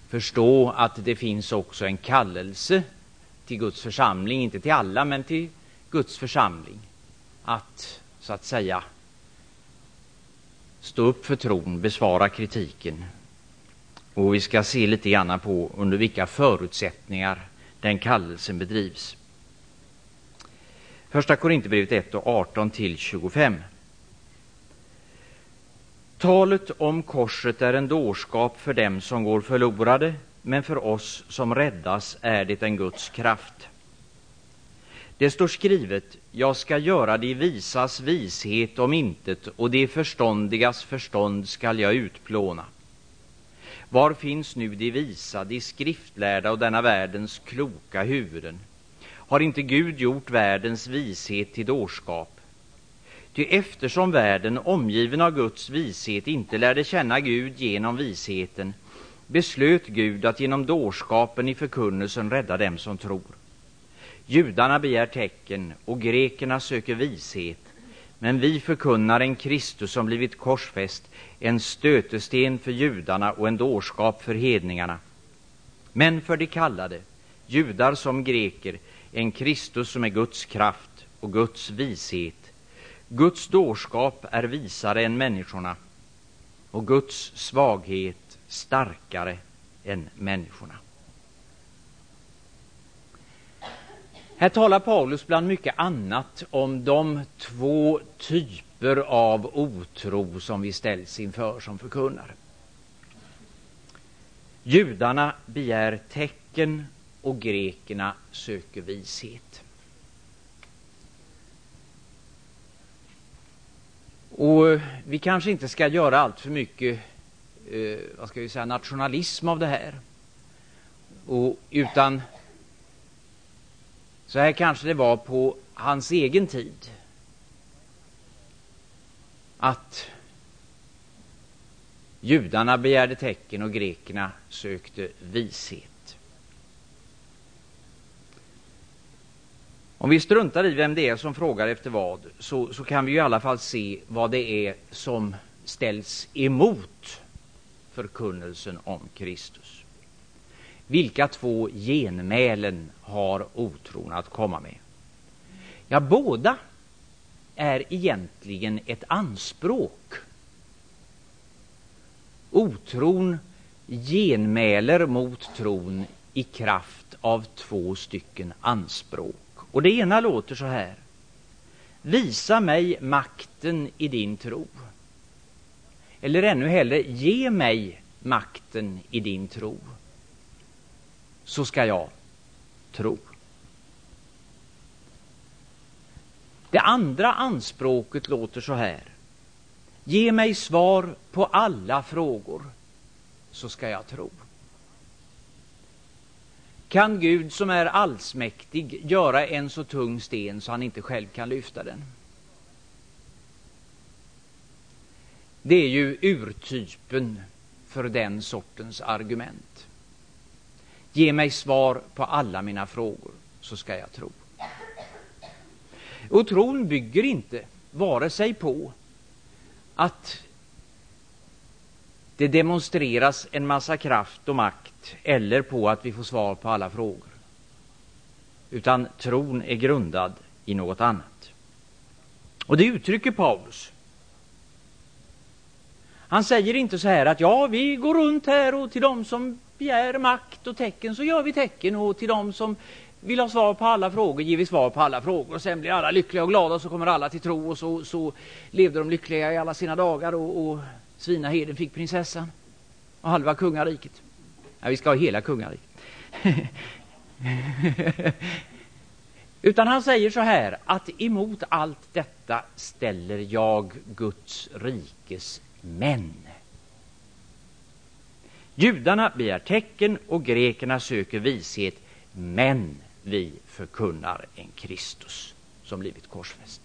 förstå att det finns också en kallelse till Guds församling, inte till alla men till Guds församling, att så att säga stå upp för tron, besvara kritiken. Och vi ska se lite grann på under vilka förutsättningar den kallelsen bedrivs. Första Korinthierbrevet 1 och 18-25. Talet om korset är en dårskap för dem som går förlorade, men för oss som räddas är det en Guds kraft. Det står skrivet: jag ska göra de visas vishet om intet, och de förståndigas förstånd skall jag utplåna. Var finns nu de visa, de skriftlärda och denna världens kloka huvuden? Har inte Gud gjort världens vishet till dårskap? Ty eftersom världen, omgiven av Guds vishet, inte lärde känna Gud genom visheten, beslöt Gud att genom dårskapen i förkunnelsen rädda dem som tror. Judarna begär tecken och grekerna söker vishet, men vi förkunnar en Kristus som blivit korsfäst, en stötesten för judarna och en dårskap för hedningarna. Men för de kallade, judar som greker, en Kristus som är Guds kraft och Guds vishet. Guds dårskap är visare än människorna, och Guds svaghet starkare än människorna. Här talar Paulus bland mycket annat om de två typer av otro som vi ställs inför som förkunnare. Judarna begär tecken och grekerna söker vishet. Och vi kanske inte ska göra allt för mycket nationalism av det här. Utan så här kanske det var på hans egen tid, att judarna begärde tecken och grekerna sökte vishet. Om vi struntar i vem det är som frågar efter vad, så kan vi i alla fall se vad det är som ställs emot förkunnelsen om Kristus. Vilka två genmälen har otron att komma med? Ja, båda är egentligen ett anspråk. Otron genmäler mot tron i kraft av två stycken anspråk. Och det ena låter så här: visa mig makten i din tro. Eller ännu hellre, ge mig makten i din tro, så ska jag tro. Det andra anspråket låter så här: ge mig svar på alla frågor, så ska jag tro. Kan Gud som är allsmäktig göra en så tung sten så han inte själv kan lyfta den? Det är ju urtypen för den sortens argument. Ge mig svar på alla mina frågor, så ska jag tro. Och tron bygger inte vare sig på att det demonstreras en massa kraft och makt, eller på att vi får svar på alla frågor. Utan tron är grundad i något annat. Och det uttrycker Paulus. Han säger inte så här att ja, vi går runt här och till de som begär makt och tecken så gör vi tecken, och till de som vill ha svar på alla frågor ger vi svar på alla frågor, och sen blir alla lyckliga och glada och så kommer alla till tro, och så levde de lyckliga i alla sina dagar, och Svinaheden fick prinsessan och halva kungariket. Ja, vi ska ha hela kungariket. Utan han säger så här, att emot allt detta ställer jag Guds rikes män. Judarna begär tecken och grekerna söker vishet, men vi förkunnar en Kristus som blivit korsfäst.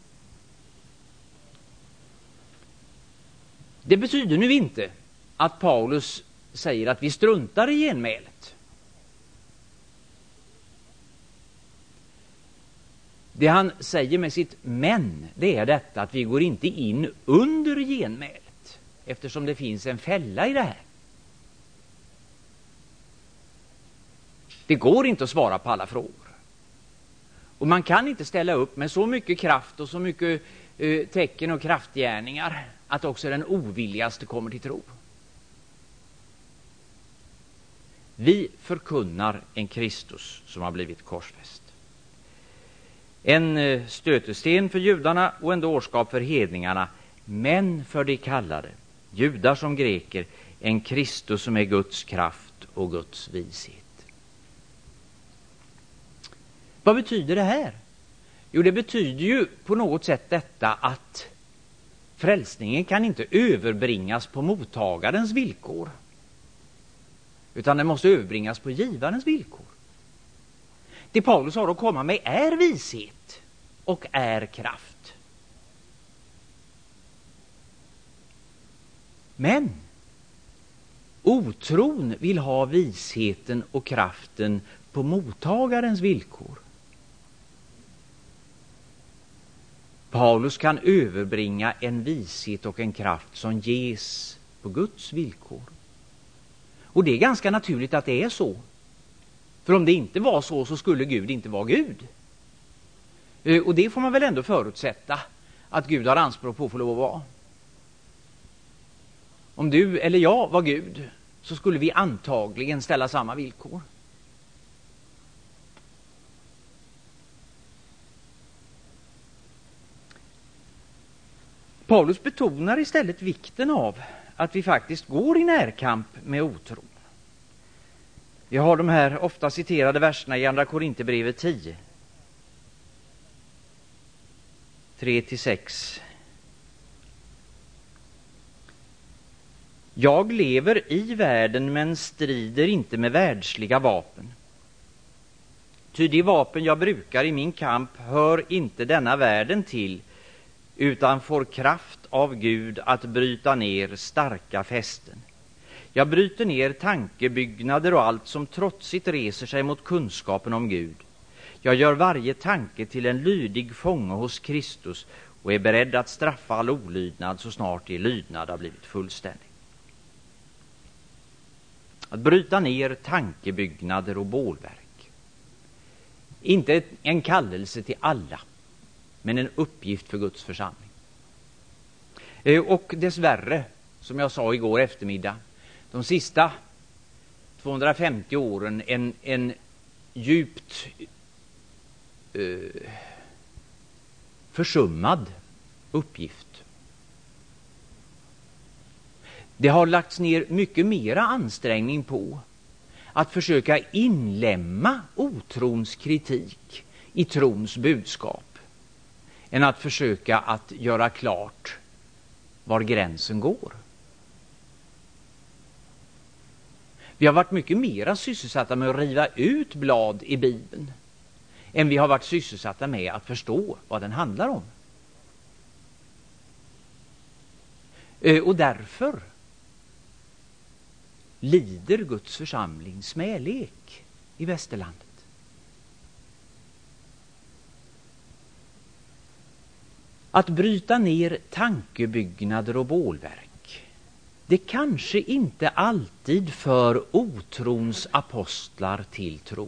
Det betyder nu inte att Paulus säger att vi struntar i genmälet. Det han säger med sitt men, det är detta att vi går inte in under genmälet, eftersom det finns en fälla i det här. Det går inte att svara på alla frågor. Och man kan inte ställa upp med så mycket kraft och så mycket tecken och kraftgärningar att också den ovilligaste kommer till tro. Vi förkunnar en Kristus som har blivit korsfäst. En stötesten för judarna och en dårskap för hedningarna, men för de kallade, judar som greker, en Kristus som är Guds kraft och Guds vishet. Vad betyder det här? Jo, det betyder ju på något sätt detta att frälsningen kan inte överbringas på mottagarens villkor, utan den måste överbringas på givarens villkor. Det Paulus har att komma med är vishet och är kraft. Men otron vill ha visheten och kraften på mottagarens villkor. Paulus kan överbringa en vishet och en kraft som ges på Guds villkor. Och det är ganska naturligt att det är så. För om det inte var så skulle Gud inte vara Gud. Och det får man väl ändå förutsätta att Gud har anspråk på att få lov att vara. Om du eller jag var Gud så skulle vi antagligen ställa samma villkor. Paulus betonar istället vikten av att vi faktiskt går i närkamp med otron. Vi har de här ofta citerade verserna i Andra Korinthierbrevet 10. 3-6. Jag lever i världen men strider inte med världsliga vapen. Ty de vapen jag brukar i min kamp hör inte denna världen till, utan får kraft av Gud att bryta ner starka fästen. Jag bryter ner tankebyggnader och allt som trotsigt reser sig mot kunskapen om Gud. Jag gör varje tanke till en lydig fånge hos Kristus och är beredd att straffa all olydnad så snart er lydnad har blivit fullständig. Att bryta ner tankebyggnader och bålverk. Inte en kallelse till alla, men en uppgift för Guds församling. Och dessvärre, som jag sa igår eftermiddag, de sista 250 åren en djupt försummad uppgift. Det har lagts ner mycket mera ansträngning på att försöka inlämna otrons kritik i trons budskap än att försöka att göra klart var gränsen går. Vi har varit mycket mera sysselsatta med att riva ut blad i Bibeln än vi har varit sysselsatta med att förstå vad den handlar om. Och därför lider Guds församling smälek i västerlandet. Att bryta ner tankebyggnader och bålverk, det kanske inte alltid för otrons apostlar till tro.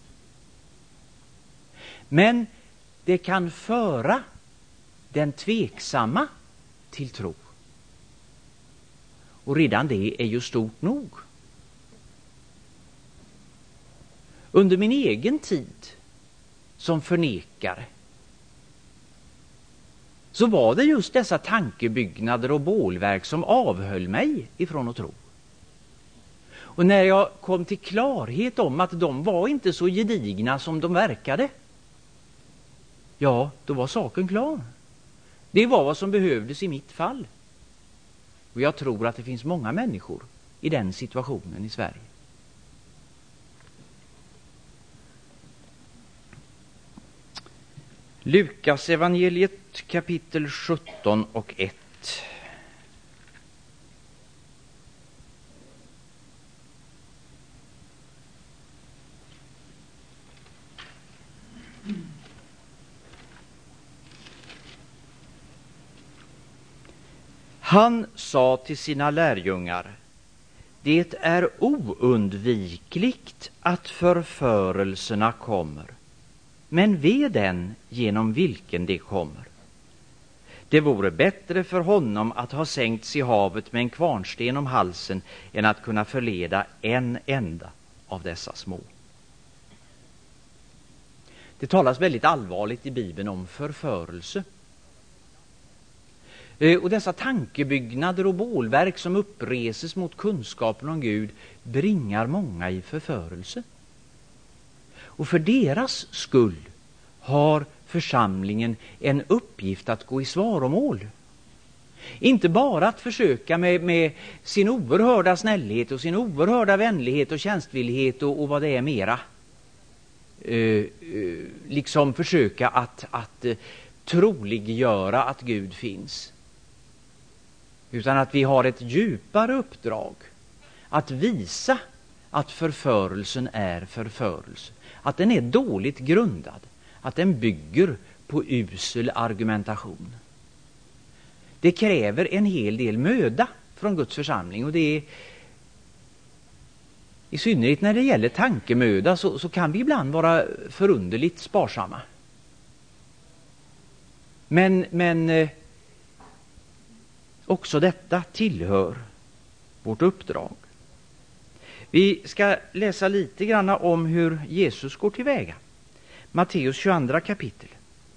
Men det kan föra den tveksamma till tro. Och redan det är ju stort nog. Under min egen tid som förnekare så var det just dessa tankebyggnader och bålverk som avhöll mig ifrån att tro. Och när jag kom till klarhet om att de var inte så gedigna som de verkade, ja, då var saken klar. Det var vad som behövdes i mitt fall. Och jag tror att det finns många människor i den situationen i Sverige. Lukas evangeliet kapitel 17 och 1. Han sa till sina lärjungar: Det är oundvikligt att förförelserna kommer, men ve den genom vilken det kommer. Det vore bättre för honom att ha sänkts i havet med en kvarnsten om halsen än att kunna förleda en enda av dessa små. Det talas väldigt allvarligt i Bibeln om förförelse. Och dessa tankebyggnader och bålverk som uppreses mot kunskapen om Gud bringar många i förförelse. Och för deras skull har församlingen en uppgift att gå i svaromål. Inte bara att försöka med sin oerhörda snällhet och sin oerhörda vänlighet och tjänstvillighet och vad det är mera. Liksom försöka att troliggöra att Gud finns. Utan att vi har ett djupare uppdrag att visa att förförelsen är förförelse. Att den är dåligt grundad. Att den bygger på usel argumentation. Det kräver en hel del möda från Guds församling. Och det är, i synnerhet när det gäller tankemöda, så kan vi ibland vara förunderligt sparsamma. Men också detta tillhör vårt uppdrag. Vi ska läsa lite grann om hur Jesus går tillväga. Matteus 22 kapitel.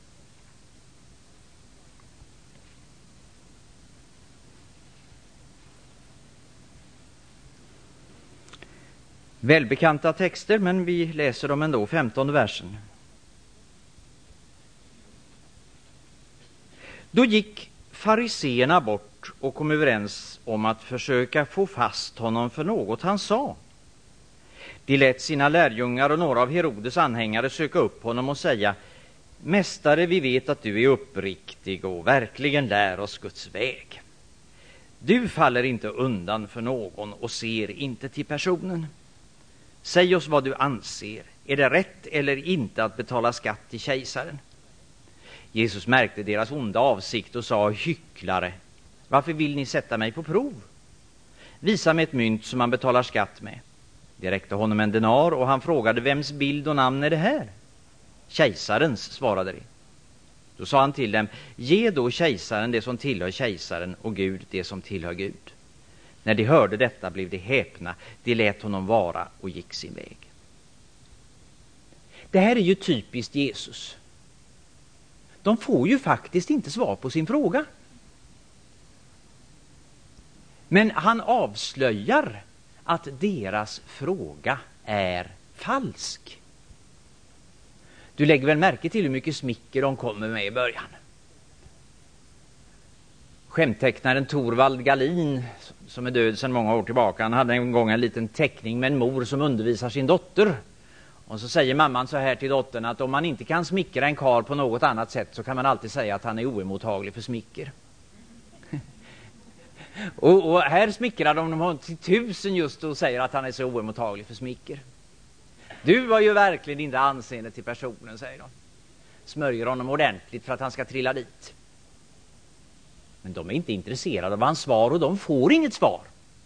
Välbekanta texter, men vi läser dem ändå, 15:e versen. Då gick fariseerna bort och kom överens om att försöka få fast honom för något han sa. De lät sina lärjungar och några av Herodes anhängare söka upp honom och säga: Mästare, vi vet att du är uppriktig och verkligen lär oss Guds väg. Du faller inte undan för någon och ser inte till personen. Säg oss vad du anser. Är det rätt eller inte att betala skatt till kejsaren? Jesus märkte deras onda avsikt och sa: hycklare, varför vill ni sätta mig på prov? Visa mig ett mynt som man betalar skatt med. Det räckte honom en denar och han frågade: vems bild och namn är det här? Kejsarens, svarade de. Då sa han till dem: ge då kejsaren det som tillhör kejsaren och Gud det som tillhör Gud. När de hörde detta blev de häpna. De lät honom vara och gick sin väg. Det här är ju typiskt Jesus. De får ju faktiskt inte svar på sin fråga. Men han avslöjar att deras fråga är falsk. Du lägger väl märke till hur mycket smicker de kommer med i början. Skämttecknaren Torvald Galin, som är död sedan många år tillbaka, han hade en gång en liten teckning med en mor som undervisar sin dotter. Och så säger mamman så här till dottern, att om man inte kan smickra en karl på något annat sätt så kan man alltid säga att han är oemottaglig för smicker. och här smickrar de till 1000 just och säger att han är så oemottaglig för smicker. Du var ju verkligen inte anseende till personen, säger de. Smörjer honom ordentligt för att han ska trilla dit. Men de är inte intresserade av hans svar och de får inget svar.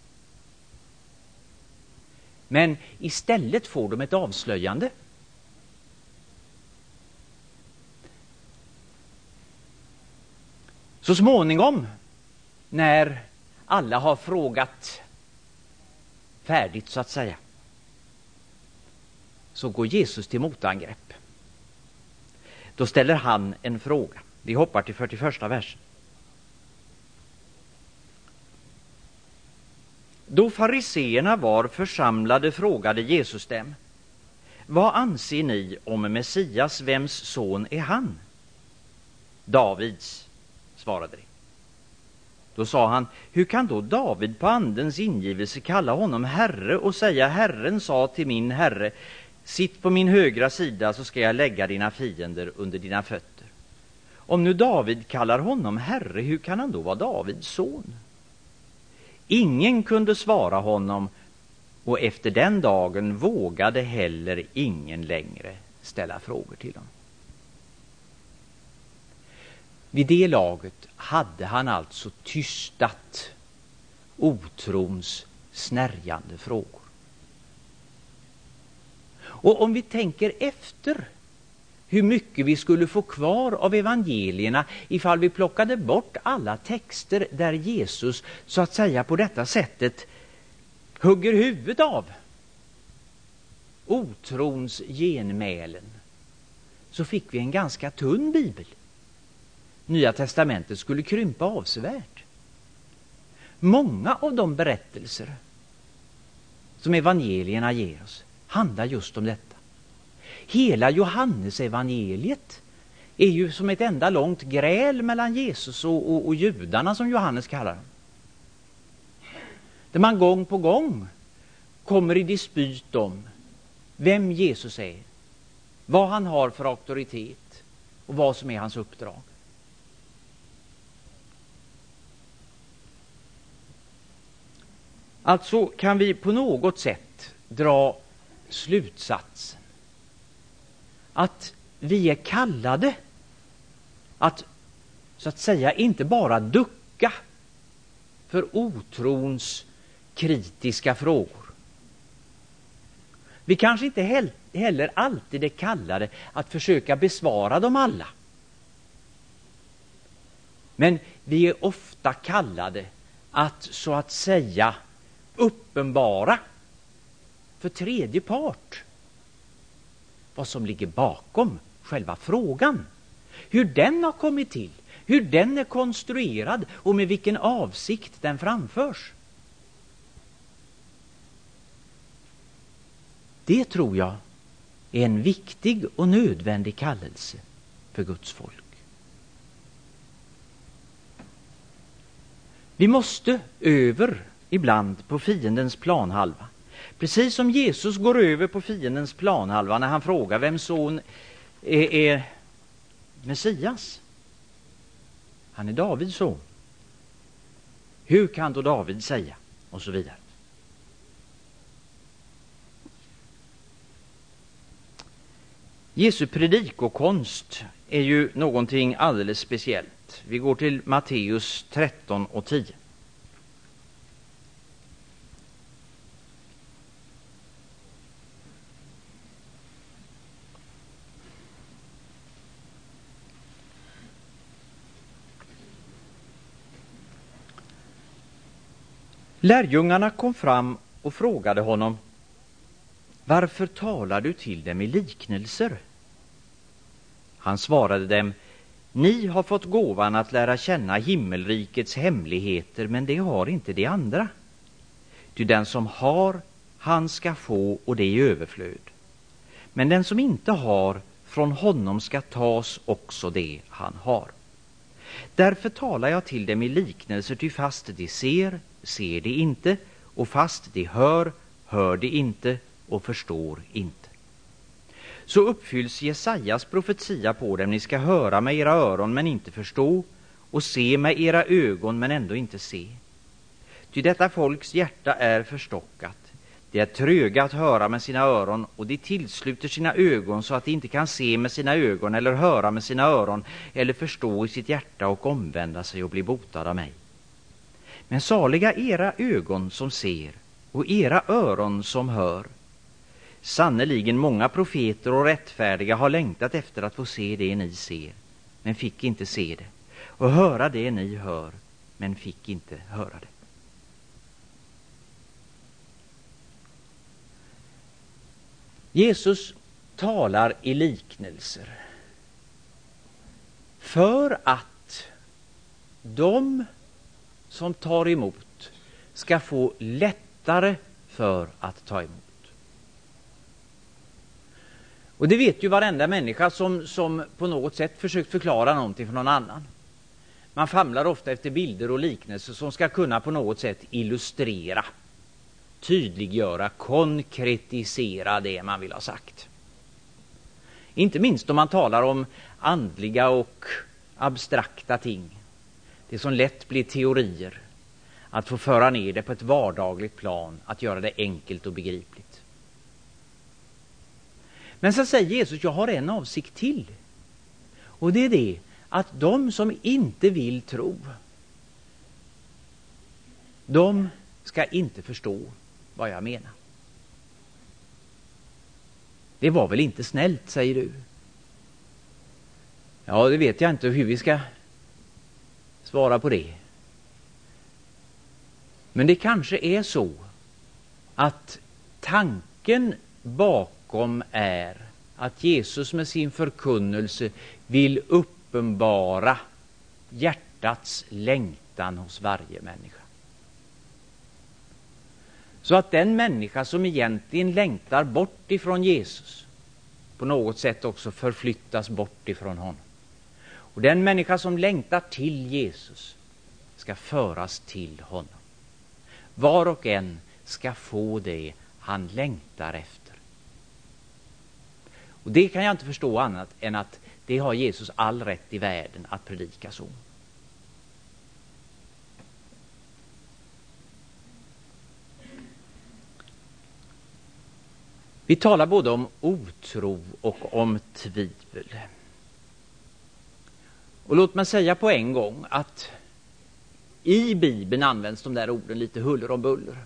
Men istället får de ett avslöjande. Så småningom, när alla har frågat färdigt så att säga, så går Jesus till motangrepp. Då ställer han en fråga. Vi hoppar till 41 versen. Då fariseerna var församlade frågade Jesus dem: vad anser ni om Messias, vems son är han? Davids, svarade de. Då sa han: hur kan då David på andens ingivelse kalla honom herre och säga: Herren sa till min herre, sitt på min högra sida så ska jag lägga dina fiender under dina fötter. Om nu David kallar honom herre, hur kan han då vara Davids son? Ingen kunde svara honom, och efter den dagen vågade heller ingen längre ställa frågor till honom. Vid det laget hade han alltså tystat otrons snärjande frågor. Och om vi tänker efter hur mycket vi skulle få kvar av evangelierna ifall vi plockade bort alla texter där Jesus så att säga på detta sättet hugger huvudet av otrons genmälen, så fick vi en ganska tunn bibel. Nya testamentet skulle krympa avsevärt. Många av de berättelser som evangelierna ger oss handlar just om detta. Hela Johannesevangeliet är ju som ett enda långt gräl mellan Jesus och judarna, som Johannes kallar dem. Där man gång på gång kommer i dispyt om vem Jesus är, vad han har för auktoritet och vad som är hans uppdrag. Alltså kan vi på något sätt dra slutsatsen att vi är kallade att så att säga inte bara ducka för otrons kritiska frågor. Vi kanske inte heller alltid är kallade att försöka besvara dem alla. Men vi är ofta kallade att så att säga uppenbara för tredje part vad som ligger bakom själva frågan. Hur den har kommit till, hur den är konstruerad och med vilken avsikt den framförs. Det tror jag är en viktig och nödvändig kallelse för Guds folk. Vi måste över ibland på fiendens planhalva. Precis som Jesus går över på fiendens planhalva när han frågar vem son är Messias. Han är Davids son. Hur kan då David säga? Och så vidare. Jesu predikokonst är ju någonting alldeles speciellt. Vi går till Matteus 13 och 10. Lärjungarna kom fram och frågade honom: varför talar du till dem i liknelser? Han svarade dem: ni har fått gåvan att lära känna himmelrikets hemligheter, men det har inte de andra. Ty den som har, han ska få, och det i överflöd. Men den som inte har, från honom ska tas också det han har. Därför talar jag till dem i liknelser, ty fast de ser, ser de inte, och fast de hör, hör de inte och förstår inte. Så uppfylls Jesajas profetia på dem: ni ska höra med era öron men inte förstå, och se med era ögon men ändå inte se. Ty detta folks hjärta är förstockat. De är tröga att höra med sina öron, och de tillsluter sina ögon så att de inte kan se med sina ögon eller höra med sina öron eller förstå i sitt hjärta och omvända sig och bli botade av mig. Men saliga era ögon som ser och era öron som hör. Sannoliken många profeter och rättfärdiga har längtat efter att få se det ni ser, men fick inte se det, och höra det ni hör, men fick inte höra det. Jesus talar i liknelser för att de som tar emot ska få lättare för att ta emot. Och det vet ju varenda människa som på något sätt försökt förklara någonting för någon annan. Man famlar ofta efter bilder och liknelser som ska kunna på något sätt illustrera, tydliggöra, konkretisera det man vill ha sagt. Inte minst om man talar om andliga och abstrakta ting. Det som lätt blir teorier. Att få föra ner det på ett vardagligt plan, att göra det enkelt och begripligt. Men så säger Jesus: jag har en avsikt till. Och det är det att de som inte vill tro, de ska inte förstå vad jag menar. Det var väl inte snällt, säger du. Ja, det vet jag inte hur vi ska svara på det. Men det kanske är så att tanken bakom är att Jesus med sin förkunnelse vill uppenbara hjärtats längtan hos varje människa. Så att den människa som egentligen längtar bort ifrån Jesus på något sätt också förflyttas bort ifrån honom. Och den människa som längtar till Jesus ska föras till honom. Var och en ska få det han längtar efter. Och det kan jag inte förstå annat än att det har Jesus all rätt i världen att predika så. Vi talar både om otro och om tvivel. Och låt mig säga på en gång att i Bibeln används de där orden lite huller om buller.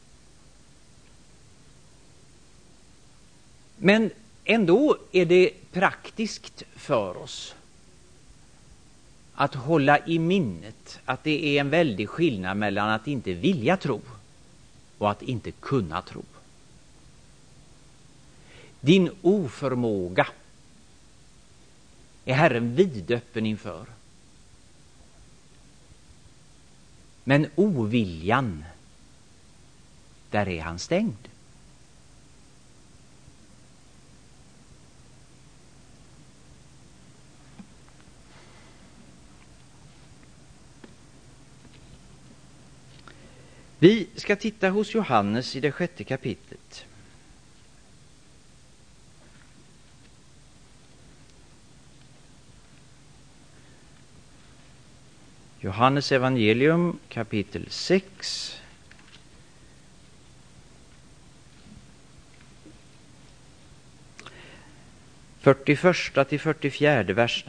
Men ändå är det praktiskt för oss att hålla i minnet att det är en väldig skillnad mellan att inte vilja tro och att inte kunna tro. Din oförmåga är Herren vidöppen inför. Men oviljan, där är han stängd. Vi ska titta hos Johannes i det 6:e kapitlet. Johannes evangelium kapitel 6. Fyrtioförsta till 44 verserna.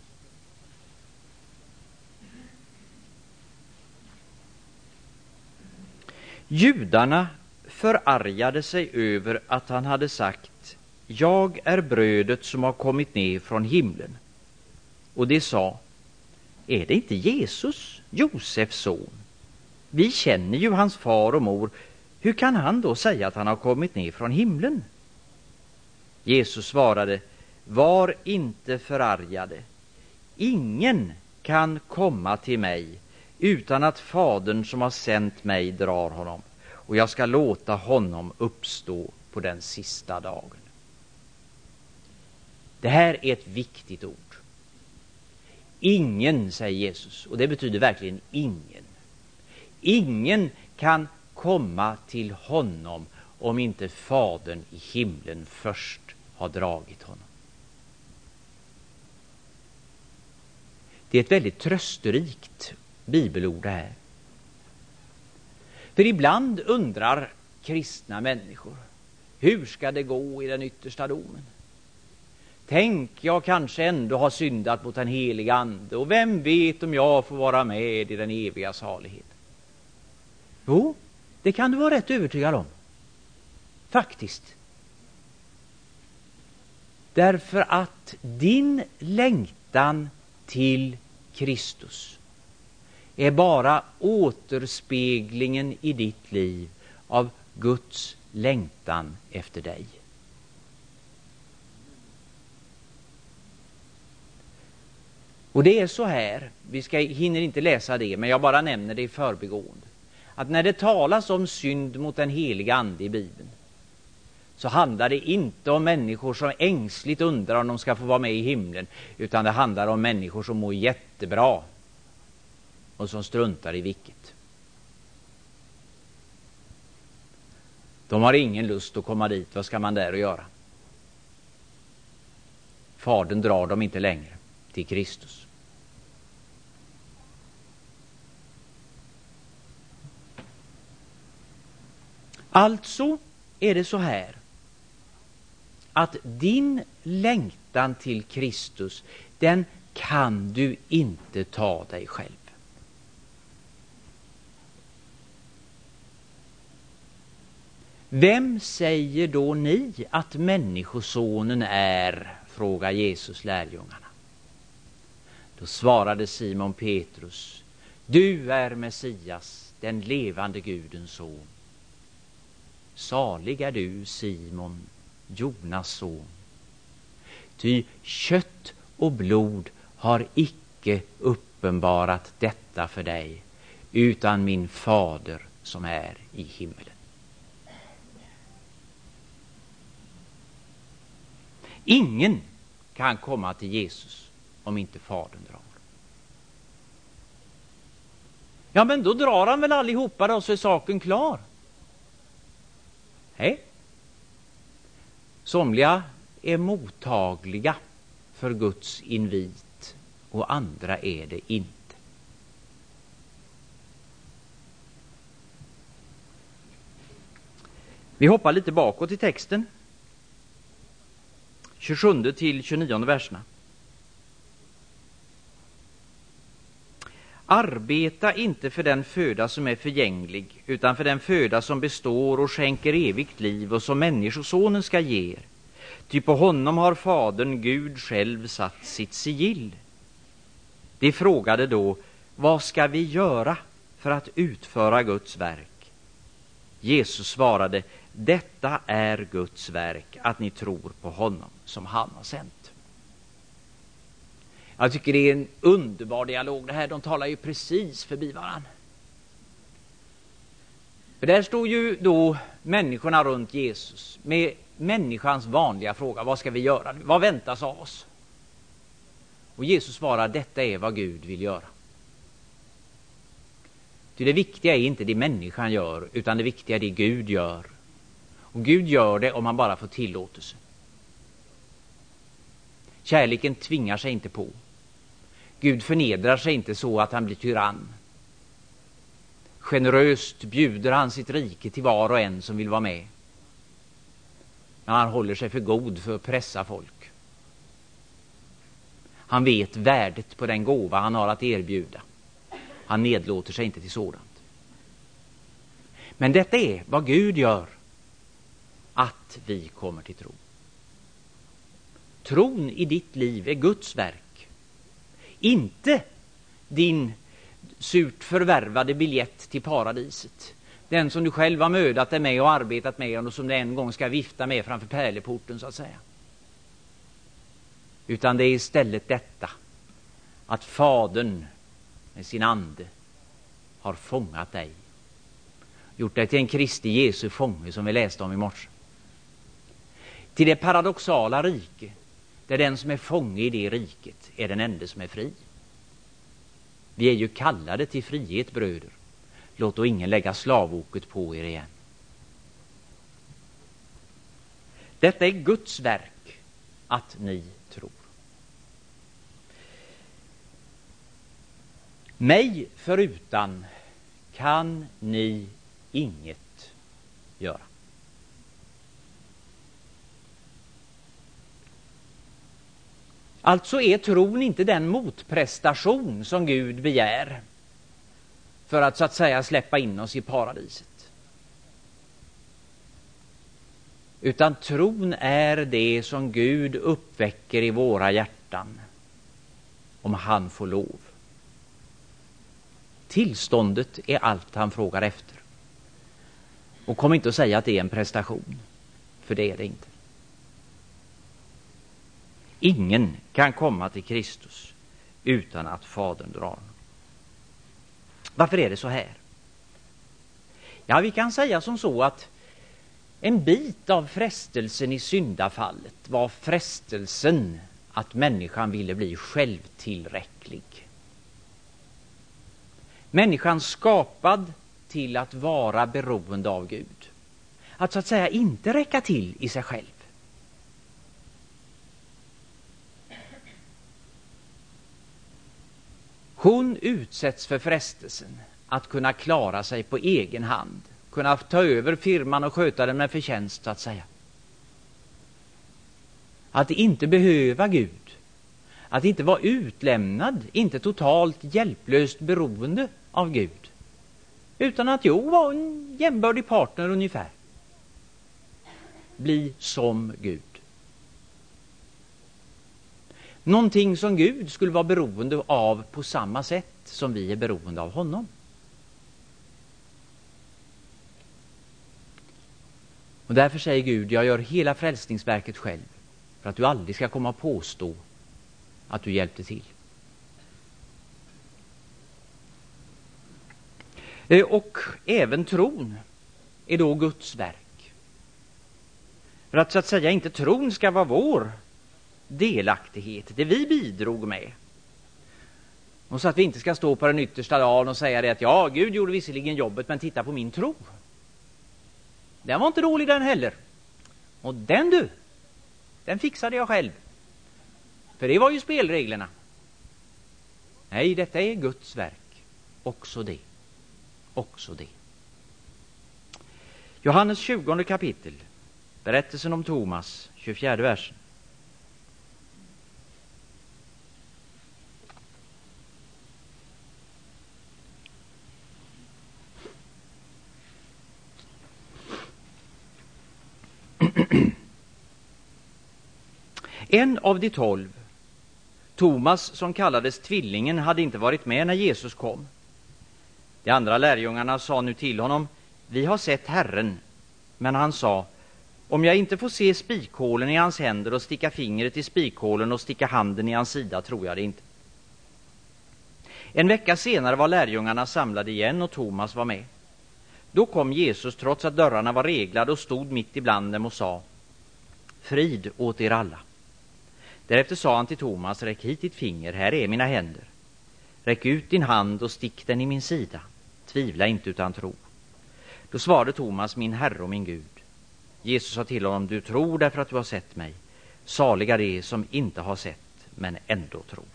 Judarna förargade sig över att han hade sagt: jag är brödet som har kommit ner från himlen. Och de sa: är det inte Jesus, Josefs son? Vi känner ju hans far och mor. Hur kan han då säga att han har kommit ner från himlen? Jesus svarade: var inte förargade. Ingen kan komma till mig utan att Fadern som har sänt mig drar honom, och jag ska låta honom uppstå på den sista dagen. Det här är ett viktigt ord. Ingen, säger Jesus, och det betyder verkligen ingen. Ingen kan komma till honom om inte Fadern i himlen först har dragit honom. Det är ett väldigt trösterikt bibelord här. För ibland undrar kristna människor: hur ska det gå i den yttersta domen? Tänk, jag kanske ändå har syndat mot den heliga ande, och vem vet om jag får vara med i den eviga saligheten? Jo, det kan du vara rätt övertygad om. Faktiskt. Därför att din längtan till Kristus är bara återspeglingen i ditt liv av Guds längtan efter dig. Och det är så här, hinner inte läsa det, men jag bara nämner det i förbigående, att när det talas om synd mot den heliga ande i Bibeln, så handlar det inte om människor som ängsligt undrar om de ska få vara med i himlen, utan det handlar om människor som mår jättebra och som struntar i vilket. De har ingen lust att komma dit. Vad ska man där och göra? Fadern drar dem inte längre till Kristus. Alltså är det så här att din längtan till Kristus, den kan du inte ta dig själv. Vem säger då ni att människosonen är? Frågar Jesus lärjungarna. Då svarade Simon Petrus: du är Messias, den levande Gudens son. Salig är du, Simon, Jonas son. Ty kött och blod har icke uppenbarat detta för dig, utan min fader som är i himmelen. Ingen kan komma till Jesus om inte fadern drar. Ja, men då drar han väl allihopa då, så är saken klar. Nej. Somliga är mottagliga för Guds invit och andra är det inte. Vi hoppar lite bakåt i texten. 27 till 29 verserna. Arbeta inte för den föda som är förgänglig, utan för den föda som består och skänker evigt liv och som människosonen ska ge er. Ty på honom har fadern Gud själv satt sitt sigill. De frågade då: vad ska vi göra för att utföra Guds verk? Jesus svarade: detta är Guds verk, att ni tror på honom som han har sänt. Jag tycker det är en underbar dialog det här. De talar ju precis förbi varann. För där står ju då människorna runt Jesus med människans vanliga fråga: vad ska vi göra nu? Vad väntas av oss? Och Jesus svarar: detta är vad Gud vill göra. Ty det viktiga är inte det människan gör, utan det viktiga är det Gud gör. Och Gud gör det om man bara får tillåtelse. Kärleken tvingar sig inte på. Gud förnedrar sig inte så att han blir tyrann. Generöst bjuder han sitt rike till var och en som vill vara med. Men han håller sig för god för att pressa folk. Han vet värdet på den gåva han har att erbjuda. Han nedlåter sig inte till sådant. Men detta är vad Gud gör, att vi kommer till tro. Tron i ditt liv är Guds verk. Inte din surt förvärvade biljett till paradiset. Den som du själv har mödat dig med och arbetat med och som du en gång ska vifta med framför pärleporten, så att säga. Utan det är istället detta, att fadern med sin ande har fångat dig. Gjort dig till en Kristi Jesu fånge, som vi läste om i morse. Till det paradoxala rike, där den som är fånge i det riket är den enda som är fri. Vi är ju kallade till frihet, bröder. Låt då ingen lägga slavoket på er igen. Detta är Guds verk, att ni tror. Mig förutan kan ni inget göra. Alltså är tron inte den motprestation som Gud begär för att, så att säga, släppa in oss i paradiset. Utan tron är det som Gud uppväcker i våra hjärtan, om han får lov. Tillståndet är allt han frågar efter. Och kom inte att säga att det är en prestation, för det är det inte. Ingen kan komma till Kristus utan att fadern drar. Varför är det så här? Ja, vi kan säga som så att en bit av frestelsen i syndafallet var frestelsen att människan ville bli självtillräcklig. Människan skapad till att vara beroende av Gud. Att, så att säga, inte räcka till i sig själv. Hon utsätts för frestelsen att kunna klara sig på egen hand. Kunna ta över firman och sköta den med förtjänst, så att säga. Att inte behöva Gud. Att inte vara utlämnad, inte totalt hjälplöst beroende av Gud. Utan att vara en jämbördig partner ungefär. bli som Gud. Någonting som Gud skulle vara beroende av på samma sätt som vi är beroende av honom. Och därför säger Gud, jag gör hela frälsningsverket själv för att du aldrig ska komma och påstå att du hjälpte till. Och även tron är då Guds verk. För att så att säga inte tron ska vara vår delaktighet, det vi bidrog med. Och så att vi inte ska stå på den yttersta dagen och säga det att ja, Gud gjorde visserligen jobbet, men titta på min tro. Den var inte dålig den heller. Och den fixade jag själv. För det var ju spelreglerna. Nej, detta är Guds verk. Också det. Också det. Johannes 20 kapitel. Berättelsen om Thomas, 24 versen. En av de 12, Thomas som kallades tvillingen, hade inte varit med när Jesus kom. De andra lärjungarna sa nu till honom, vi har sett Herren. Men han sa, om jag inte får se spikhålen i hans händer och sticka fingret i spikhålen och sticka handen i hans sida, tror jag det inte. En vecka senare var lärjungarna samlade igen och Thomas var med. Då kom Jesus trots att dörrarna var reglade och stod mitt ibland dem och sa, frid åt er alla. Därefter sa han till Thomas, räck hit ditt finger, här är mina händer. Räck ut din hand och stick den i min sida. Tvivla inte utan tro. Då svarade Thomas, min Herre och min Gud. Jesus sa till honom, du tror därför att du har sett mig. Saliga det som inte har sett, men ändå tror.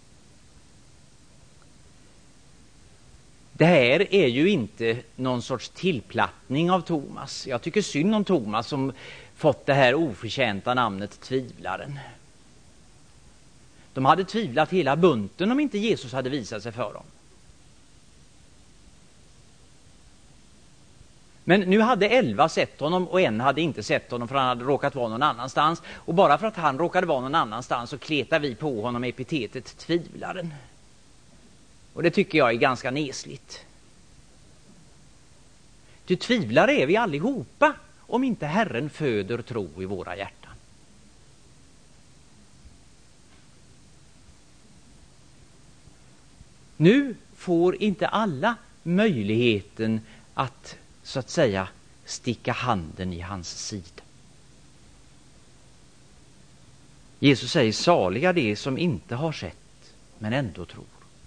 Det här är ju inte någon sorts tillplattning av Thomas. Jag tycker synd om Thomas som fått det här oförtjänta namnet tvivlaren. De hade tvivlat hela bunten om inte Jesus hade visat sig för dem. Men nu hade 11 sett honom och en hade inte sett honom för han hade råkat vara någon annanstans. Och bara för att han råkade vara någon annanstans så kletar vi på honom epitetet tvivlaren. Och det tycker jag är ganska nesligt. Ty tvivlare är vi allihopa om inte Herren föder tro i våra hjärtan. Nu får inte alla möjligheten att så att säga sticka handen i hans sida. Jesus säger saliga det som inte har sett men ändå tror.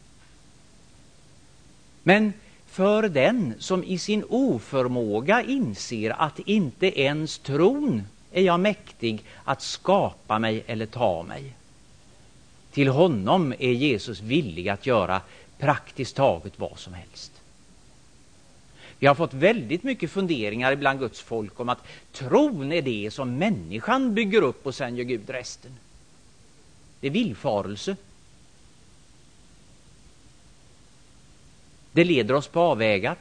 Men för den som i sin oförmåga inser att inte ens tron är jag mäktig att skapa mig eller ta mig. Till honom är Jesus villig att göra praktiskt taget vad som helst. Vi har fått väldigt mycket funderingar bland Guds folk om att tron är det som människan bygger upp och sen gör Gud resten. Det är villfarelse. Det leder oss på avvägar.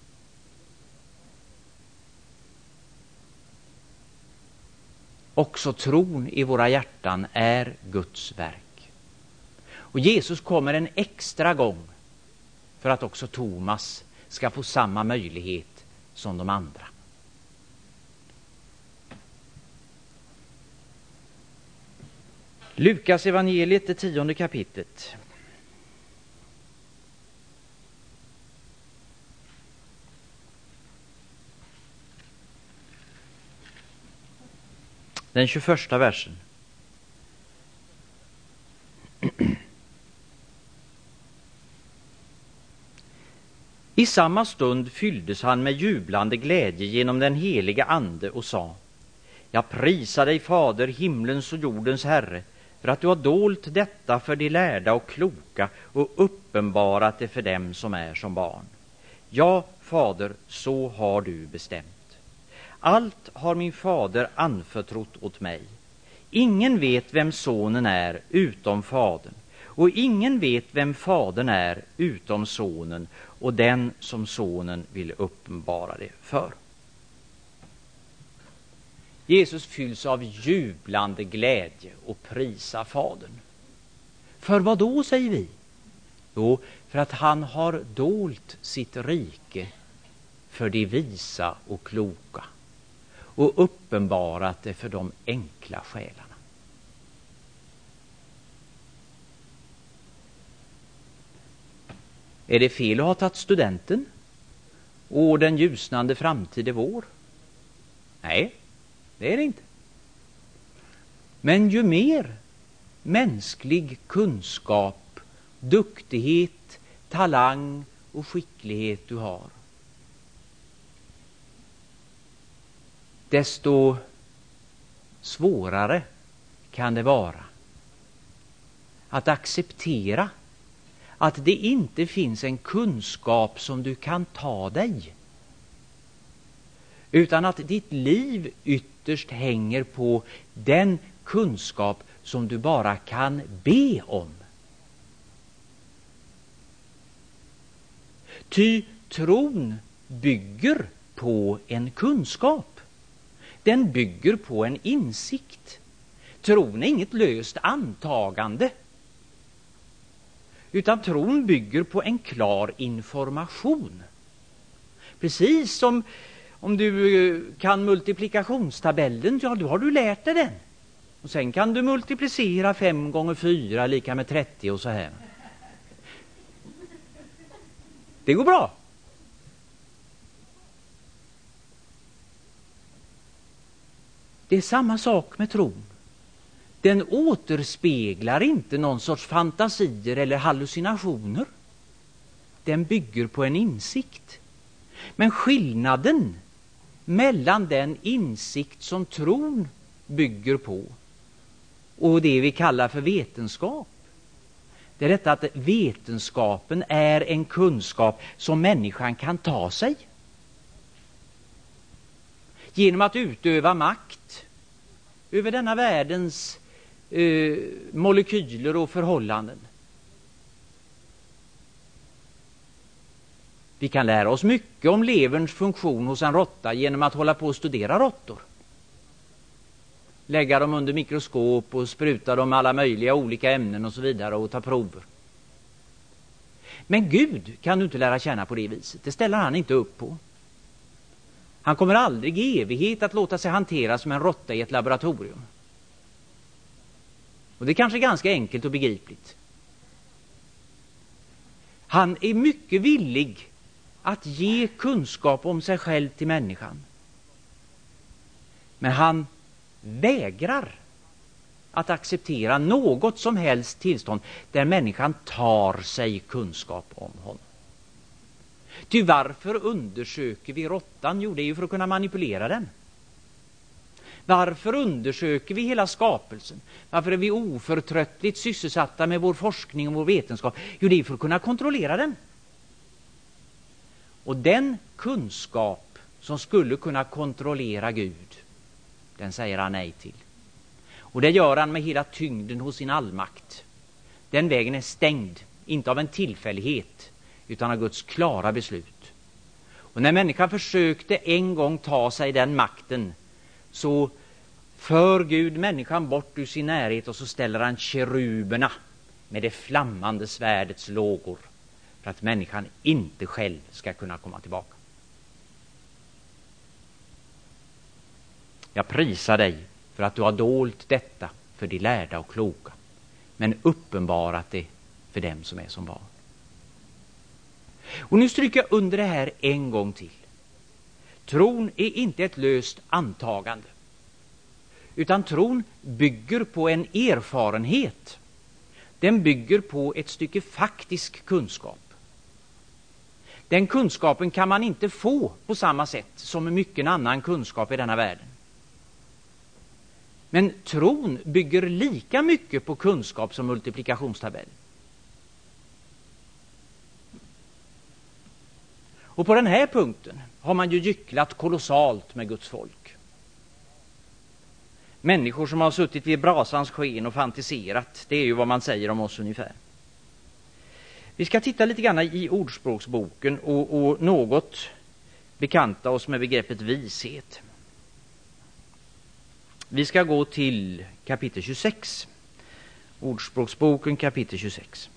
Också tron i våra hjärtan är Guds verk. Och Jesus kommer en extra gång för att också Thomas ska få samma möjlighet som de andra. Lukas evangeliet, det 10:e kapitlet. Den 21:a versen. I samma stund fylldes han med jublande glädje genom den heliga ande och sa: Jag prisar dig, Fader, himlens och jordens Herre, för att du har dolt detta för de lärda och kloka och uppenbarat det för dem som är som barn. Ja, Fader, så har du bestämt. Allt har min fader anförtrott åt mig. Ingen vet vem sonen är utom fadern, och ingen vet vem fadern är utom sonen och den som sonen vill uppenbara det för. Jesus fylls av jublande glädje och prisar Fadern. För vad då, säger vi? Jo, för att han har dolt sitt rike för de visa och kloka och uppenbarat det för de enkla själarna. Är det fel att ha tagit studenten och den ljusnande framtid är vår? Nej, det är det inte. Men ju mer mänsklig kunskap, duktighet, talang och skicklighet du har, desto svårare kan det vara att acceptera att det inte finns en kunskap som du kan ta dig, utan att ditt liv ytterst hänger på den kunskap som du bara kan be om. Ty tron bygger på en kunskap. Den bygger på en insikt. Tron är inget löst antagande, utan tron bygger på en klar information. Precis som om du kan multiplikationstabellen, ja, då har du lärt dig den. Och sen kan du multiplicera 5 gånger 4 lika med 30 och så här. Det går bra. Det är samma sak med tron. Den återspeglar inte någon sorts fantasier eller hallucinationer. Den bygger på en insikt. Men skillnaden mellan den insikt som tron bygger på och det vi kallar för vetenskap, det är detta att vetenskapen är en kunskap som människan kan ta sig genom att utöva makt över denna världens molekyler och förhållanden. Vi kan lära oss mycket om leverns funktion hos en råtta genom att hålla på och studera råttor. Lägga dem under mikroskop och spruta dem alla möjliga olika ämnen och så vidare och ta prover. Men Gud kan du inte lära känna på det viset. Det ställer han inte upp på. Han kommer aldrig i evighet att låta sig hanteras som en råtta i ett laboratorium. Och det är kanske ganska enkelt och begripligt. Han är mycket villig att ge kunskap om sig själv till människan. Men han vägrar att acceptera något som helst tillstånd där människan tar sig kunskap om honom. Ty varför undersöker vi råttan? Jo, det är ju för att kunna manipulera den. Varför undersöker vi hela skapelsen? Varför är vi oförtröttligt sysselsatta med vår forskning och vår vetenskap? Jo, det är för att kunna kontrollera den. Och den kunskap som skulle kunna kontrollera Gud, den säger han nej till. Och det gör han med hela tyngden hos sin allmakt. Den vägen är stängd, inte av en tillfällighet, utan av Guds klara beslut. Och när människan försökte en gång ta sig den makten, så för Gud människan bort ur sin närhet och så ställer han keruberna med det flammande svärdets lågor för att människan inte själv ska kunna komma tillbaka. Jag prisar dig för att du har dolt detta för de lärda och kloka, men uppenbarat det för dem som är som barn. Och nu stryker jag under det här en gång till. Tron är inte ett löst antagande, utan tron bygger på en erfarenhet. Den bygger på ett stycke faktisk kunskap. Den kunskapen kan man inte få på samma sätt som med mycket annan kunskap i denna världen. Men tron bygger lika mycket på kunskap som multiplikationstabell. Och på den här punkten har man ju gycklat kolossalt med Guds folk. Människor som har suttit vid brasans sken och fantiserat, det är ju vad man säger om oss ungefär. Vi ska titta lite grann i Ordspråksboken och något bekanta oss med begreppet vishet. Vi ska gå till kapitel 26. Ordspråksboken kapitel 26.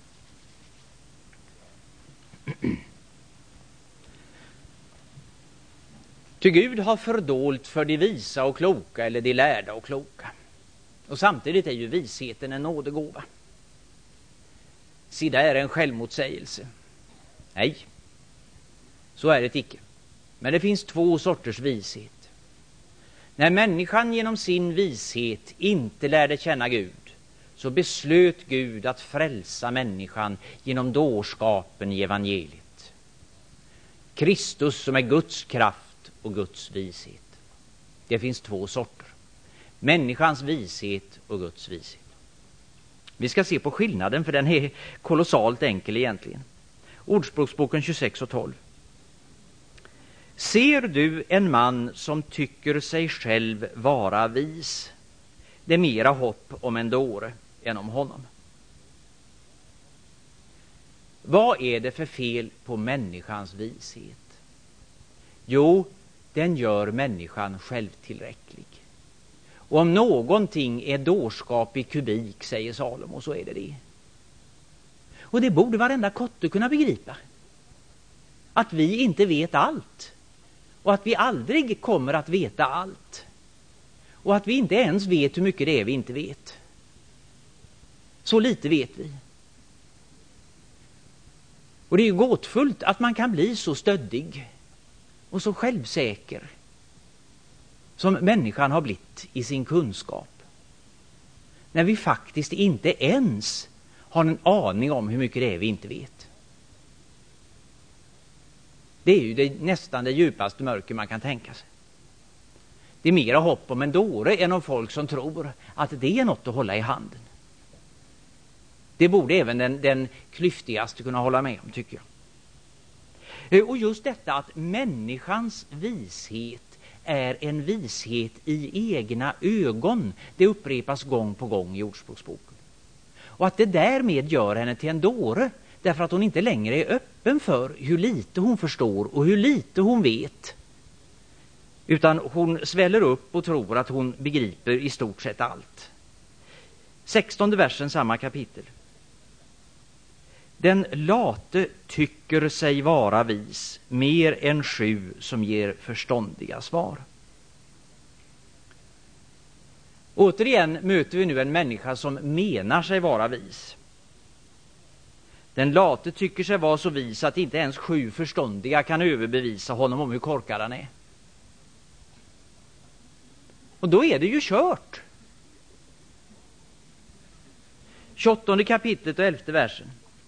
Ty Gud har fördolt för de visa och kloka, eller de lärda och kloka. Och samtidigt är ju visheten en nådegåva. Sida är en självmotsägelse. Nej, så är det icke. Men det finns två sorters vishet. När människan genom sin vishet inte lärde känna Gud, så beslöt Gud att frälsa människan genom dårskapen i evangeliet. Kristus som är Guds kraft och Guds vishet. Det finns två sorter. Människans vishet och Guds vishet. Vi ska se på skillnaden, för den är kolossalt enkel egentligen. Ordspråksboken 26:12. Ser du en man som tycker sig själv vara vis, det är mera hopp om en dåre än om honom. Vad är det för fel på människans vishet? Jo, den gör människan självtillräcklig. Och om någonting är dårskap i kubik, säger Salomo, så är det det. Och det borde varenda kotte kunna begripa. Att vi inte vet allt. Och att vi aldrig kommer att veta allt. Och att vi inte ens vet hur mycket det är vi inte vet. Så lite vet vi. Och det är ju gåtfullt att man kan bli så stöddig och så självsäker som människan har blivit i sin kunskap. När vi faktiskt inte ens har en aning om hur mycket det är vi inte vet. Det är ju nästan det djupaste mörker man kan tänka sig. Det är mera hopp om en dåre än om folk som tror att det är något att hålla i handen. Det borde även den klyftigaste kunna hålla med om, tycker jag. Och just detta att människans vishet är en vishet i egna ögon, det upprepas gång på gång i Ordspråksboken. Och att det därmed gör henne till en dåre, därför att hon inte längre är öppen för hur lite hon förstår och hur lite hon vet. Utan hon sväller upp och tror att hon begriper i stort sett allt. 16:e versen, samma kapitel. Den late tycker sig vara vis, mer än 7 som ger förståndiga svar. Återigen möter vi nu en människa som menar sig vara vis. Den late tycker sig vara så vis att inte ens 7 förståndiga kan överbevisa honom om hur korkad han är. Och då är det ju kört. 28:e kapitlet och 11:e versen.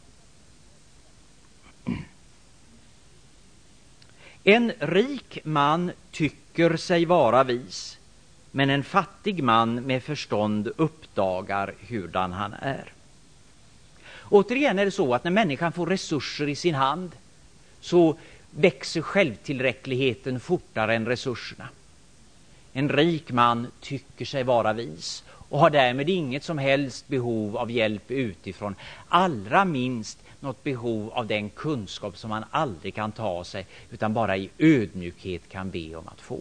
En rik man tycker sig vara vis, men en fattig man med förstånd uppdagar hurdan han är. Återigen är det så att när människan får resurser i sin hand, så växer självtillräckligheten fortare än resurserna. En rik man tycker sig vara vis och har därmed inget som helst behov av hjälp utifrån. Allra minst något behov av den kunskap som man aldrig kan ta sig, utan bara i ödmjukhet kan be om att få.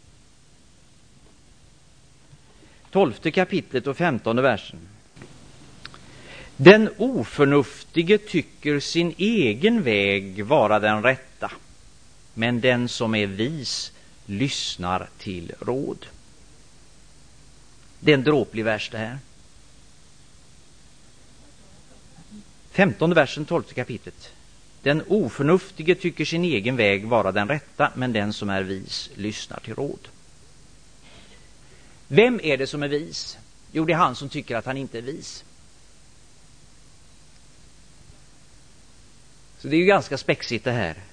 12:e kapitlet och 15:e versen. Den oförnuftige tycker sin egen väg vara den rätta, men den som är vis lyssnar till råd. Det är en dråplig vers det här. 15:e versen, 12:e kapitlet. Den oförnuftige tycker sin egen väg vara den rätta, men den som är vis lyssnar till råd. Vem är det som är vis? Jo, det är han som tycker att han inte är vis. Så det är ju ganska spexigt det här.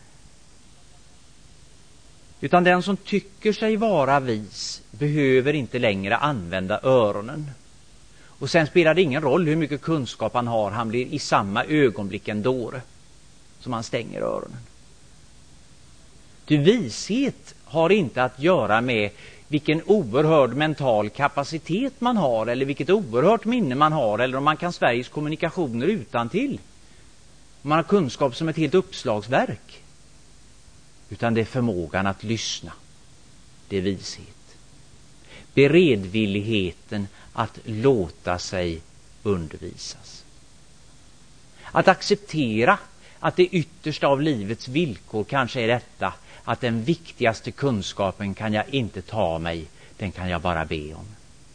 Utan den som tycker sig vara vis behöver inte längre använda öronen. Och sen spelar det ingen roll hur mycket kunskap han har. Han blir i samma ögonblick en dåre som han stänger öronen. Du, vishet har inte att göra med vilken oerhörd mental kapacitet man har, eller vilket oerhört minne man har, eller om man kan Sveriges kommunikationer utantill. Man har kunskap som ett helt uppslagsverk. Utan det är förmågan att lyssna. Det är vishet. beredvilligheten att låta sig undervisas. Att acceptera att det yttersta av livets villkor kanske är detta, att den viktigaste kunskapen kan jag inte ta mig, den kan jag bara be om.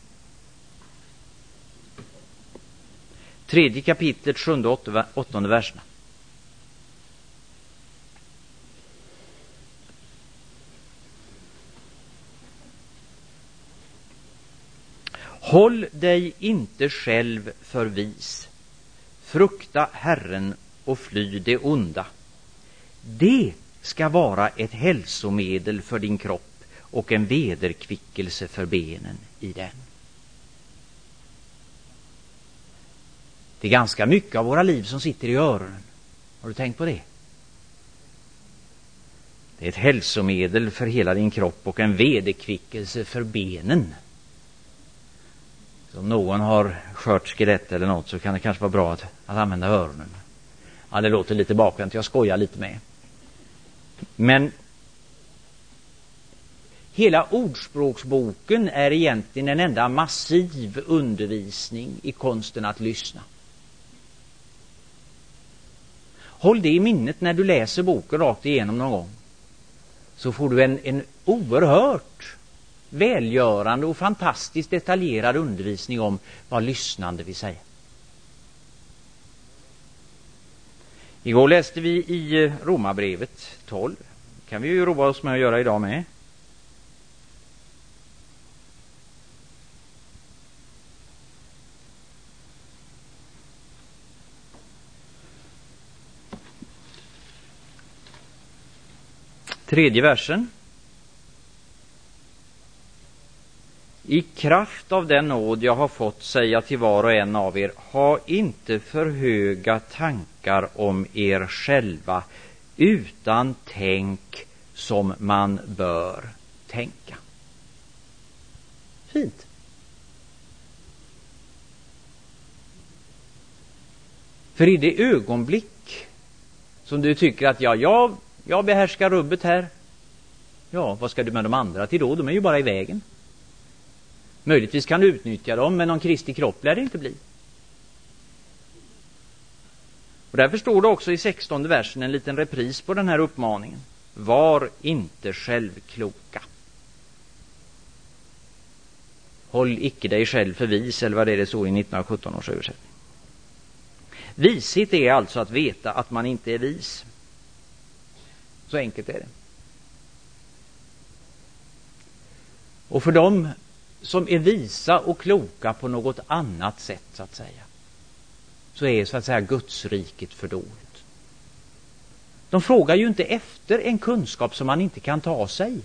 3 kapitlet, 7 och 8 verserna. Håll dig inte själv för vis. Frukta Herren och fly det onda. Det ska vara ett hälsomedel för din kropp och en vederkvickelse för benen i den. Det är ganska mycket av våra liv som sitter i öronen. Har du tänkt på det? Det är ett hälsomedel för hela din kropp och en vederkvickelse för benen. Om någon har skört skelett eller något så kan det kanske vara bra att använda öronen. Ja, det låter lite bakvänt, jag skojar lite med. Men hela ordspråksboken är egentligen en enda massiv undervisning i konsten att lyssna. Håll det i minnet när du läser boken rakt igenom någon gång. Så får du en oerhört välgörande och fantastiskt detaljerad undervisning om vad lyssnande vill säga. Igår läste vi i Romarbrevet 12. Kan vi ju roa oss med att göra idag med. Tredje versen. I kraft av den nåd jag har fått säga till var och en av er, ha inte för höga tankar om er själva, utan tänk som man bör tänka. Fint. För i det ögonblick som du tycker att jag behärskar rubbet här, ja, vad ska du med de andra till då? De är ju bara i vägen. Möjligtvis kan du utnyttja dem, men någon Kristi kropp lär det inte bli. Och därför står det också i 16:e versen en liten repris på den här uppmaningen. Var inte självkloka. Håll icke dig själv för vis, eller vad det står i 1917 års översättning. Vishet är alltså att veta att man inte är vis. Så enkelt är det. Och för dem som är visa och kloka på något annat sätt, så att säga, så är så att säga Guds riket fördolt. De frågar ju inte efter en kunskap som man inte kan ta sig.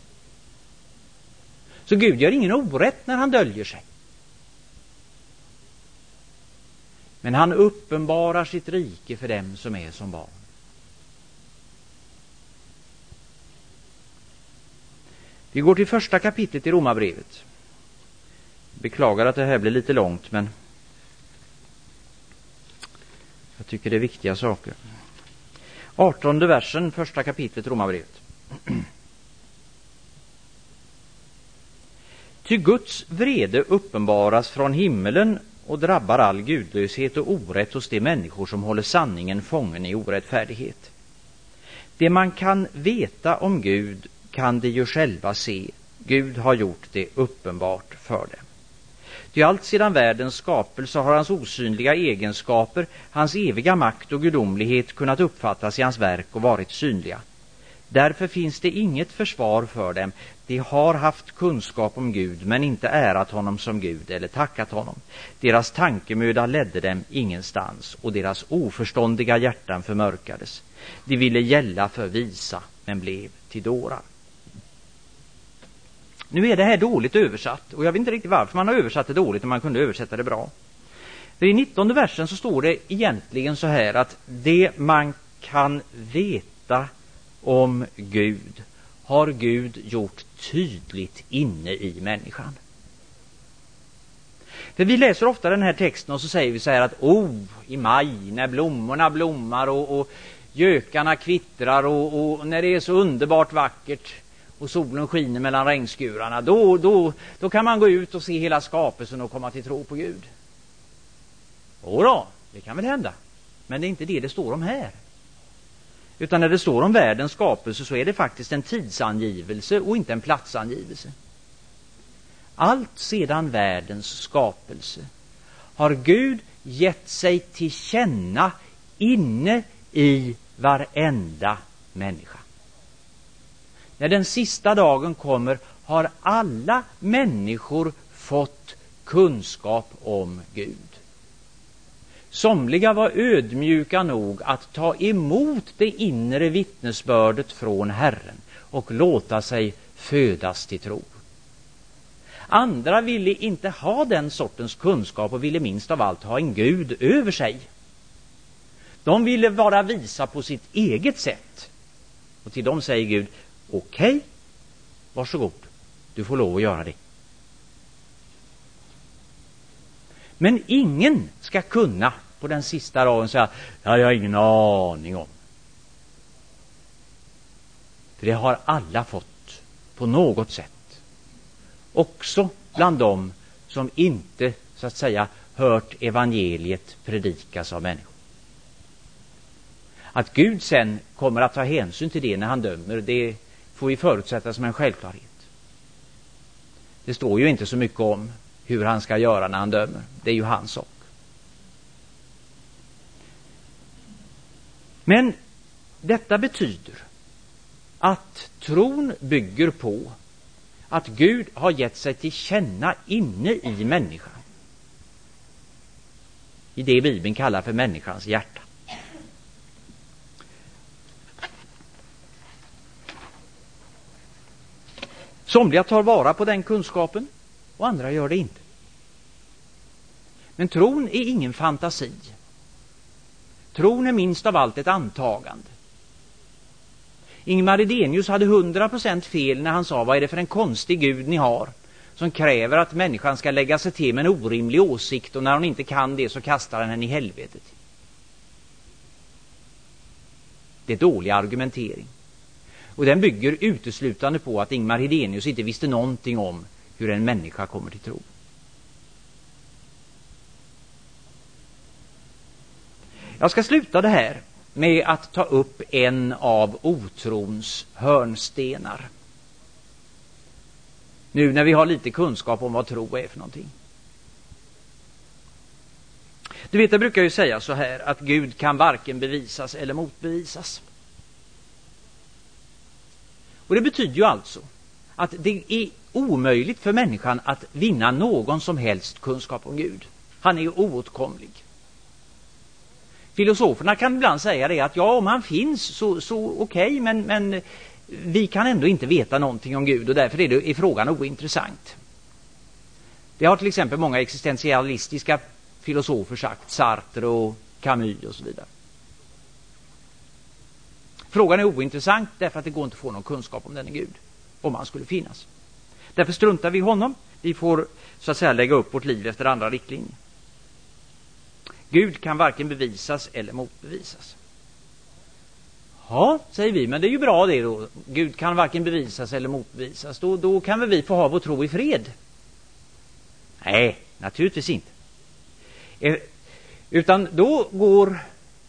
Så Gud gör ingen orätt när han döljer sig. Men han uppenbarar sitt rike för dem som är som barn. Vi går till 1:a kapitlet i Romarbrevet. Beklagar att det här blir lite långt, men jag tycker det är viktiga saker. 18:e versen, 1:a kapitlet Romarbrevet. Ty Guds vrede uppenbaras från himmelen och drabbar all gudlöshet och orätt hos de människor som håller sanningen fången i orättfärdighet. Det man kan veta om Gud kan de ju själva se. Gud har gjort det uppenbart för dem. Ty allt sedan världens skapelse har hans osynliga egenskaper, hans eviga makt och gudomlighet kunnat uppfattas i hans verk och varit synliga. Därför finns det inget försvar för dem. De har haft kunskap om Gud, men inte ärat honom som Gud eller tackat honom. Deras tankemöda ledde dem ingenstans, och deras oförståndiga hjärtan förmörkades. De ville gälla för visa, men blev till dårar. Nu är det här dåligt översatt, och jag vet inte riktigt varför man har översatt det dåligt om man kunde översätta det bra. För i 19:e versen så står det egentligen så här att det man kan veta om Gud har Gud gjort tydligt inne i människan. För vi läser ofta den här texten och så säger vi så här att i maj när blommorna blommar och gökarna kvittrar och när det är så underbart vackert och solen skiner mellan regnskurarna, då kan man gå ut och se hela skapelsen och komma till tro på Gud. Då, det kan väl hända. Men det är inte det står om här. Utan när det står om världens skapelse så är det faktiskt en tidsangivelse och inte en platsangivelse. Allt sedan världens skapelse har Gud gett sig till känna inne i varenda människa. När den sista dagen kommer har alla människor fått kunskap om Gud. Somliga var ödmjuka nog att ta emot det inre vittnesbördet från Herren och låta sig födas till tro. Andra ville inte ha den sortens kunskap och ville minst av allt ha en Gud över sig. De ville vara visa på sitt eget sätt. Och till dem säger Gud, okej, varsågod, du får lov att göra det. Men ingen ska kunna på den sista dagen säga, jag har ingen aning om. För det har alla fått på något sätt. Också bland dem som inte, så att säga, hört evangeliet predikas av människor. Att Gud sen kommer att ta hänsyn till det när han dömer, det får vi förutsätta som en självklarhet. Det står ju inte så mycket om hur han ska göra när han dömer. Det är ju hans sak. Men detta betyder att tron bygger på att Gud har gett sig till känna inne i människan. I det Bibeln kallar för människans hjärta. Somliga tar vara på den kunskapen och andra gör det inte. Men tron är ingen fantasi. Tron är minst av allt ett antagande. Ingmar Idenius hade 100% fel när han sa, vad är det för en konstig Gud ni har som kräver att människan ska lägga sig till med en orimlig åsikt och när hon inte kan det så kastar han henne i helvetet. Det är dålig argumentering. Och den bygger uteslutande på att Ingmar Idenius inte visste någonting om hur en människa kommer till tro. Jag ska sluta det här med att ta upp en av otrons hörnstenar. Nu när vi har lite kunskap om vad tro är för någonting. Du vet, jag brukar ju säga så här att Gud kan varken bevisas eller motbevisas. Och det betyder ju alltså att det är omöjligt för människan att vinna någon som helst kunskap om Gud. Han är ju oåtkomlig. Filosoferna kan ibland säga det att ja, om han finns så okej, men vi kan ändå inte veta någonting om Gud och därför är frågan ointressant. Det har till exempel många existentialistiska filosofer sagt, Sartre och Camus och så vidare. Frågan är ointressant därför att det går inte att få någon kunskap om denne Gud, om han skulle finnas. Därför struntar vi i honom. Vi får så att säga lägga upp vårt liv efter andra riktlinjer. Gud kan varken bevisas eller motbevisas. Ja, säger vi, men det är ju bra det då. Gud kan varken bevisas eller motbevisas. Då kan väl vi få ha vår tro i fred? Nej, naturligtvis inte. Utan då går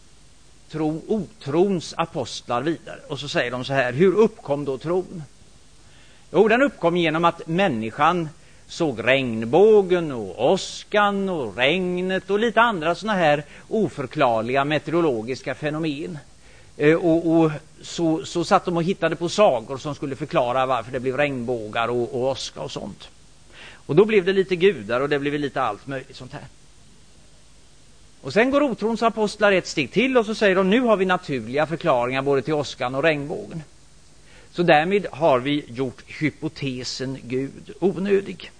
otrons apostlar vidare och så säger de så här, hur uppkom då tron? Jo, den uppkom genom att människan såg regnbågen och åskan och regnet och lite andra såna här oförklarliga meteorologiska fenomen. Och så satt de och hittade på sagor som skulle förklara varför det blev regnbågar och åska och sånt. Och då blev det lite gudar och det blev lite allt möjligt sånt här. Och sen går otrons apostlar ett steg till och så säger de, nu har vi naturliga förklaringar både till åskan och regnbågen. Så därmed har vi gjort hypotesen Gud onödig.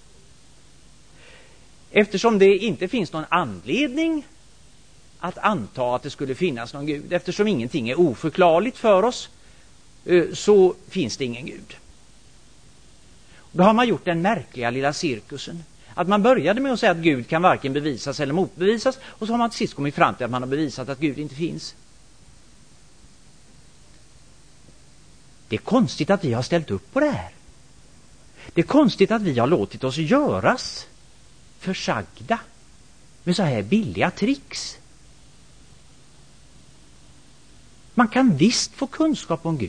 Eftersom det inte finns någon anledning att anta att det skulle finnas någon Gud, eftersom ingenting är oförklarligt för oss, så finns det ingen Gud. Då har man gjort den märkliga lilla cirkusen. Att man började med att säga att Gud kan varken bevisas eller motbevisas, och så har man till sist kommit fram till att man har bevisat att Gud inte finns. Det är konstigt att vi har ställt upp på det här. Det är konstigt att vi har låtit oss göras försagda med så här billiga tricks. Man kan visst få kunskap om Gud.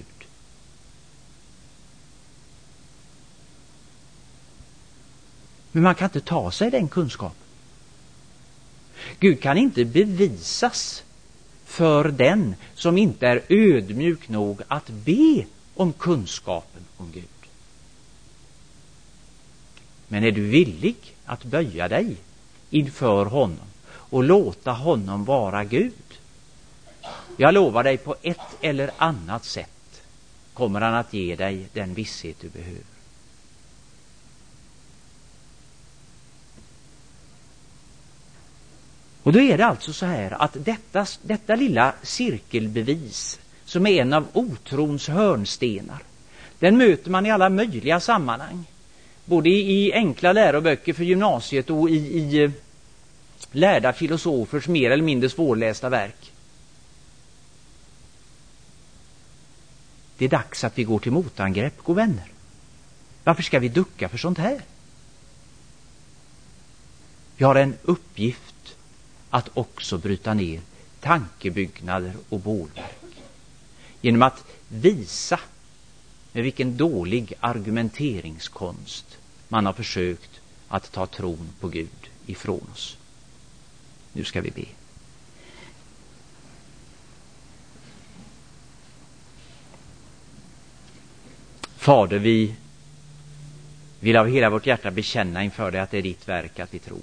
Men man kan inte ta sig den kunskapen. Gud kan inte bevisas för den som inte är ödmjuk nog att be om kunskapen om Gud. Men är du villig att böja dig inför honom och låta honom vara Gud? Jag lovar dig, på ett eller annat sätt kommer han att ge dig den visshet du behöver. Och då är det alltså så här att detta lilla cirkelbevis, som är en av otrons hörnstenar, den möter man i alla möjliga sammanhang. Både i enkla läroböcker för gymnasiet och i lärda filosofers mer eller mindre svårlästa verk. Det är dags att vi går till motangrepp, god vänner. Varför ska vi ducka för sånt här? Vi har en uppgift att också bryta ner tankebyggnader och bålverk. Genom att visa med vilken dålig argumenteringskonst man har försökt att ta tron på Gud ifrån oss. Nu ska vi be. Fader, vi vill av hela vårt hjärta bekänna inför dig att det är ditt verk att vi tror.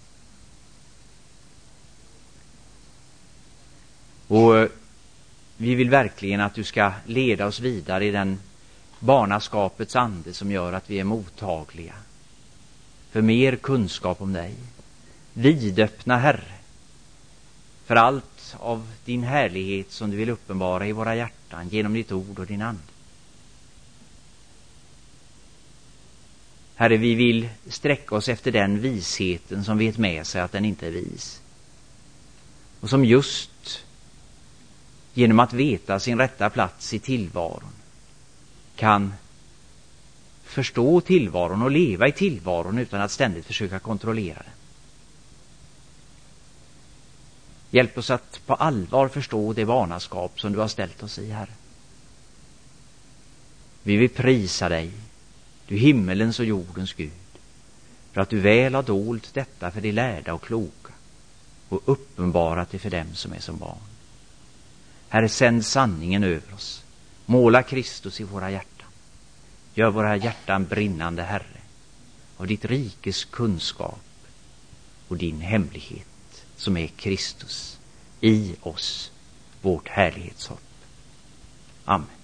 Och vi vill verkligen att du ska leda oss vidare i den barnaskapets ande som gör att vi är mottagliga för mer kunskap om dig. Vidöppna, Herre, för allt av din härlighet som du vill uppenbara i våra hjärtan genom ditt ord och din ande. Herre, vi vill sträcka oss efter den visheten som vet med sig att den inte är vis. Och som just genom att veta sin rätta plats i tillvaron kan förstå tillvaron och leva i tillvaron utan att ständigt försöka kontrollera den. Hjälp oss att på allvar förstå det barnaskap som du har ställt oss i, Herre. Vi vill prisa dig, du himmelens och jordens Gud, för att du väl har dolt detta för de lärda och kloka och uppenbarat det för dem som är som barn. Herre, sänd sanningen över oss. Måla Kristus i våra hjärtan. Gör våra hjärtan brinnande, Herre, av ditt rikes kunskap och din hemlighet som är Kristus i oss, vårt härlighetshopp. Amen.